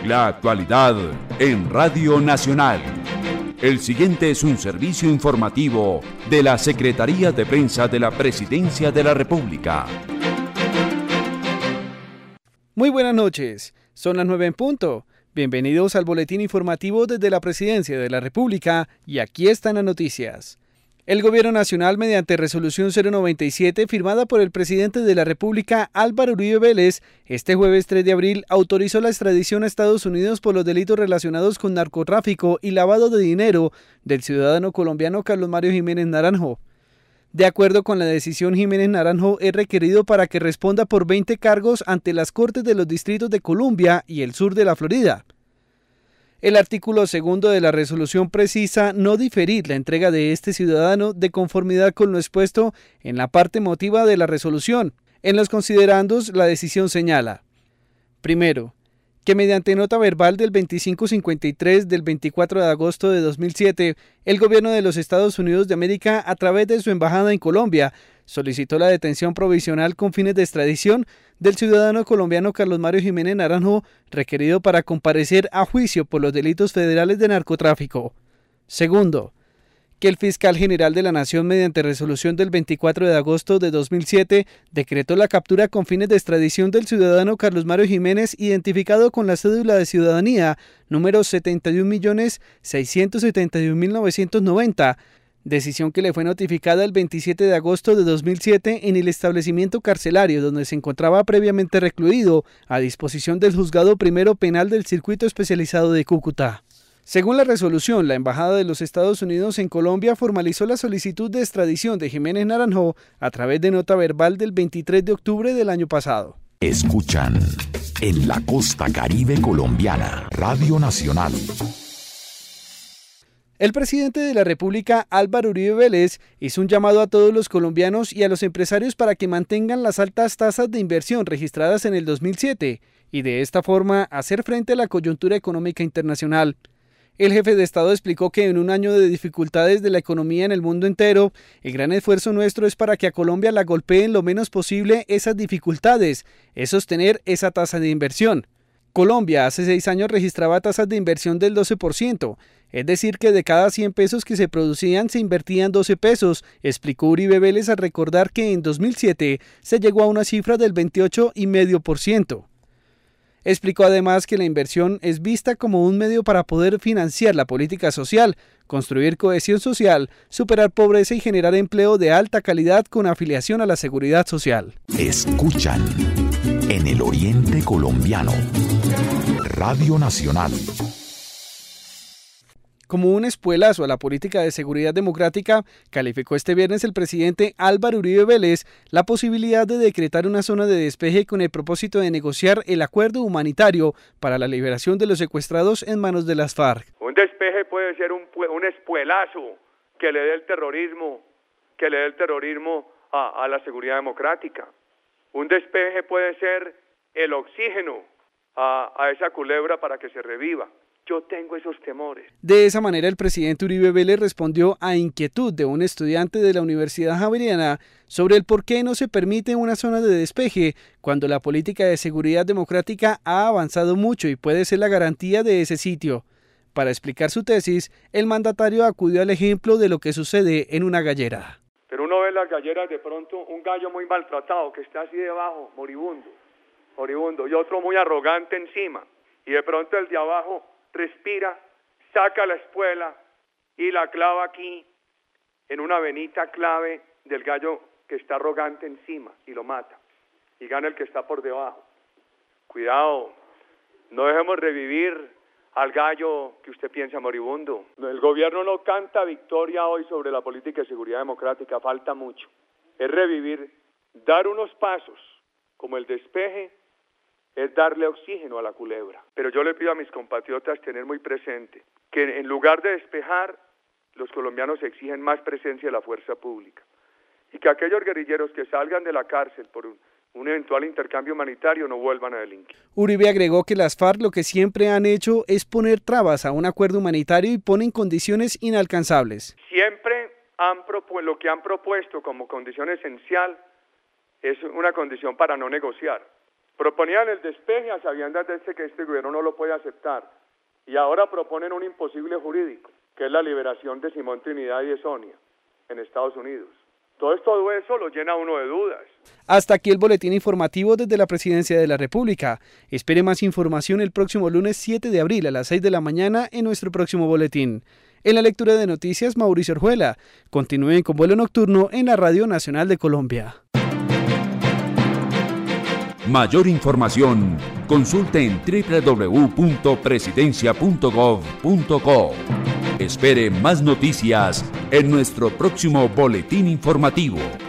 La actualidad en Radio Nacional. El siguiente es un servicio informativo de la Secretaría de Prensa de la Presidencia de la República. Muy buenas noches, son las 9 en punto. Bienvenidos al boletín informativo desde la Presidencia de la República y aquí están las noticias. El Gobierno Nacional, mediante Resolución 097, firmada por el presidente de la República, Álvaro Uribe Vélez, este jueves 3 de abril, autorizó la extradición a Estados Unidos por los delitos relacionados con narcotráfico y lavado de dinero del ciudadano colombiano Carlos Mario Jiménez Naranjo. De acuerdo con la decisión, Jiménez Naranjo es requerido para que responda por 20 cargos ante las Cortes de los Distritos de Columbia y el sur de la Florida. El artículo 2 de la resolución precisa no diferir la entrega de este ciudadano de conformidad con lo expuesto en la parte motiva de la resolución. En los considerandos, la decisión señala: primero, que mediante nota verbal del 2553 del 24 de agosto de 2007, el gobierno de los Estados Unidos de América, a través de su embajada en Colombia, solicitó la detención provisional con fines de extradición del ciudadano colombiano Carlos Mario Jiménez Naranjo, requerido para comparecer a juicio por los delitos federales de narcotráfico. Segundo, que el fiscal general de la Nación, mediante resolución del 24 de agosto de 2007, decretó la captura con fines de extradición del ciudadano Carlos Mario Jiménez, identificado con la cédula de ciudadanía número 71.671.990, decisión que le fue notificada el 27 de agosto de 2007 en el establecimiento carcelario donde se encontraba previamente recluido, a disposición del Juzgado Primero Penal del Circuito Especializado de Cúcuta. Según la resolución, la Embajada de los Estados Unidos en Colombia formalizó la solicitud de extradición de Jiménez Naranjo a través de nota verbal del 23 de octubre del año pasado. Escuchan en la costa caribe colombiana, Radio Nacional. El presidente de la República, Álvaro Uribe Vélez, hizo un llamado a todos los colombianos y a los empresarios para que mantengan las altas tasas de inversión registradas en el 2007 y de esta forma hacer frente a la coyuntura económica internacional. El jefe de Estado explicó que en un año de dificultades de la economía en el mundo entero, el gran esfuerzo nuestro es para que a Colombia la golpeen lo menos posible esas dificultades, es sostener esa tasa de inversión. Colombia hace 6 años registraba tasas de inversión del 12%, es decir que de cada 100 pesos que se producían se invertían 12 pesos, explicó Uribe Vélez al recordar que en 2007 se llegó a una cifra del 28,5%. Explicó además que la inversión es vista como un medio para poder financiar la política social, construir cohesión social, superar pobreza y generar empleo de alta calidad con afiliación a la seguridad social. Escuchan en el oriente colombiano, Radio Nacional. Como un espuelazo a la política de seguridad democrática, calificó este viernes el presidente Álvaro Uribe Vélez la posibilidad de decretar una zona de despeje con el propósito de negociar el acuerdo humanitario para la liberación de los secuestrados en manos de las FARC. Un despeje puede ser un espuelazo que le dé el terrorismo, a la seguridad democrática. Un despeje puede ser el oxígeno a esa culebra para que se reviva. Yo tengo esos temores. De esa manera, el presidente Uribe Vélez respondió a inquietud de un estudiante de la Universidad Javeriana sobre el por qué no se permite una zona de despeje cuando la política de seguridad democrática ha avanzado mucho y puede ser la garantía de ese sitio. Para explicar su tesis, el mandatario acudió al ejemplo de lo que sucede en una gallera. Pero uno ve en las galleras de pronto un gallo muy maltratado que está así debajo, moribundo, y otro muy arrogante encima, y de pronto el de abajo respira, saca la espuela y la clava aquí en una venita clave del gallo que está arrogante encima y lo mata, y gana el que está por debajo. Cuidado, no dejemos revivir al gallo que usted piensa moribundo. El gobierno no canta victoria hoy sobre la política de seguridad democrática, falta mucho. Es revivir, dar unos pasos como el despeje, es darle oxígeno a la culebra. Pero yo le pido a mis compatriotas tener muy presente que en lugar de despejar, los colombianos exigen más presencia de la fuerza pública. Y que aquellos guerrilleros que salgan de la cárcel por un eventual intercambio humanitario no vuelvan a delinquir. Uribe agregó que las FARC lo que siempre han hecho es poner trabas a un acuerdo humanitario y ponen condiciones inalcanzables. Siempre lo que han propuesto como condición esencial es una condición para no negociar. Proponían el despeje a sabiendas de que este gobierno no lo puede aceptar. Y ahora proponen un imposible jurídico, que es la liberación de Simón Trinidad y de Sonia en Estados Unidos. Todo eso lo llena uno de dudas. Hasta aquí el boletín informativo desde la Presidencia de la República. Espere más información el próximo lunes 7 de abril a las 6 de la mañana en nuestro próximo boletín. En la lectura de noticias, Mauricio Orjuela. Continúen con Vuelo Nocturno en la Radio Nacional de Colombia. Mayor información, consulte en www.presidencia.gov.co. Espere más noticias en nuestro próximo boletín informativo.